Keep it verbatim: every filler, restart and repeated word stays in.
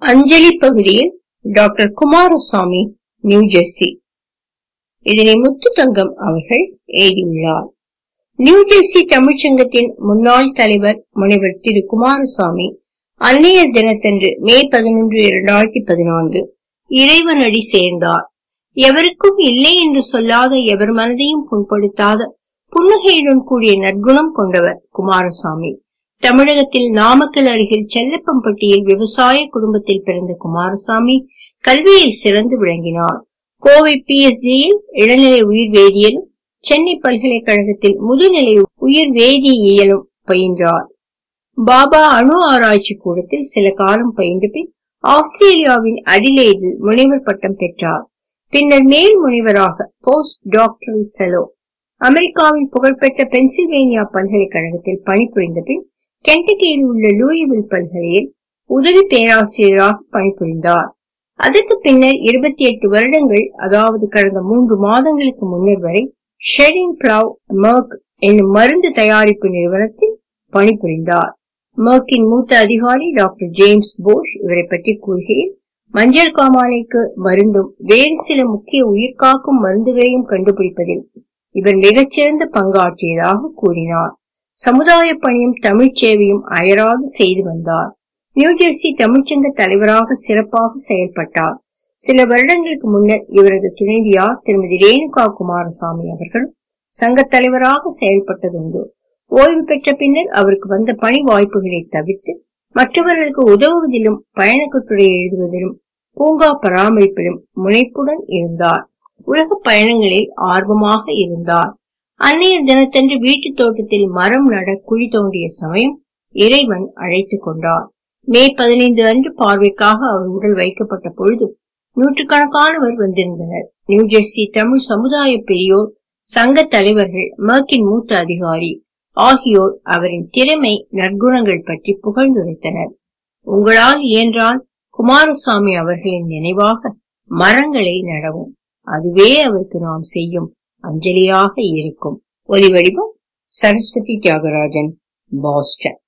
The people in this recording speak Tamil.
அஞ்சலி பகுதியில் டாக்டர் குமாரசாமி, நியூ ஜெர்சி. இதனை முத்துத்தங்கம் அவர்கள் எழுதியுள்ளார். நியூ ஜெர்சி தமிழ்ச்சங்கத்தின் முன்னாள் தலைவர் முனைவர் திரு குமாரசாமி அன்னையர் தினத்தன்று மே பதினொன்று இரண்டாயிரத்தி பதினான்கு இறைவனடி சேர்ந்தார். எவருக்கும் இல்லை என்று சொல்லாத, எவர் மனதையும் புண்படுத்தாத, புன்னகையுடன் கூடிய நற்குணம் கொண்டவர் குமாரசாமி. தமிழகத்தில் நாமக்கல் அருகில் செல்லப்பம்பட்டியில் விவசாய குடும்பத்தில் பிறந்த குமாரசாமி கல்வியில் சிறந்து விளங்கினார். கோவை பி எஸ் டியில் இளநிலை உயிர் வேதியியலும், சென்னை பல்கலைக்கழகத்தில் முதுநிலை உயிர் வேதியியலும் பயின்றார். பாபா அணு ஆராய்ச்சி கூடத்தில் சில காலம் பயின்ற பின் ஆஸ்திரேலியாவின் அடிலேடில் முனைவர் பட்டம் பெற்றார். பின்னர் மேல் முனைவராக போஸ்ட் டாக்டரல் ஃபெலோ அமெரிக்காவின் புகழ்பெற்ற பென்சில்வேனியா பல்கலைக்கழகத்தில் பணிபுரிந்த பின் கென்டக்கியில் உள்ள லூயிவில் பல்கலையில் உதவி பேராசிரியராக பணிபுரிந்தார். அதற்கு பின்னர் இருபத்தி எட்டு வருடங்கள், அதாவது கடந்த மூன்று மாதங்களுக்கு முன்னர் வரை ஷெரிங் பிளவ் மெர்க் என்னும் மருந்து தயாரிப்பு நிறுவனத்தில் பணிபுரிந்தார். மெர்க்கின் மூத்த அதிகாரி டாக்டர் ஜேம்ஸ் போஷ் இவரை பற்றி கூறுகையில், மஞ்சள் காமாலைக்கு மருந்தும் வேறு சில முக்கிய உயிர்காக்கும் மருந்துகளையும் கண்டுபிடிப்பதில் இவர் மிகச்சிறந்த பங்காற்றியதாக கூறினார். சமுதாய பணியும் தமிழ் சேவையும் அயராது செய்து வந்தார். நியூ ஜெர்சி தமிழ்ச்சங்க தலைவராக சிறப்பாக செயல்பட்டார். சில வருடங்களுக்கு முன்னர் இவரது துணைவியார் திருமதி ரேணுகா குமாரசாமி அவர்களும் சங்க தலைவராக செயல்பட்டதுண்டு. ஓய்வு பெற்ற பின்னர் அவருக்கு வந்த பணி வாய்ப்புகளை தவிர்த்து மற்றவர்களுக்கு உதவுவதிலும், பயண கட்டுரை எழுதுவதிலும், பூங்கா பராமரிப்பிலும் முனைப்புடன் இருந்தார். உலக பயணங்களில் ஆர்வமாக இருந்தார். அன்னையர் தினத்தன்று வீட்டு தோட்டத்தில் மரம் நட குழி தோண்டிய சமயம் இறைவன் அழைத்து கொண்டார். மே பதினைந்து அன்று பார்வைக்காக அவர் உடல் வைக்கப்பட்ட பொழுது நூற்றுக்கணக்கானவர் வந்திருந்தனர். நியூ ஜெர்சி தமிழ் சமுதாய பெரியோர், சங்க தலைவர்கள், மெர்க்கின் மூத்த அதிகாரி ஆகியோர் அவரின் திறமை, நற்குணங்கள் பற்றி புகழ்ந்துரைத்தனர். உங்களால் இயன்றால் குமாரசாமி அவர்களின் நினைவாக மரங்களை நடவும். அதுவே அவருக்கு நாம் செய்யும் அஞ்சலியாக இருக்கும். ஒலி வடிவம் சரஸ்வதி தியாகராஜன், பாஸ்டன்.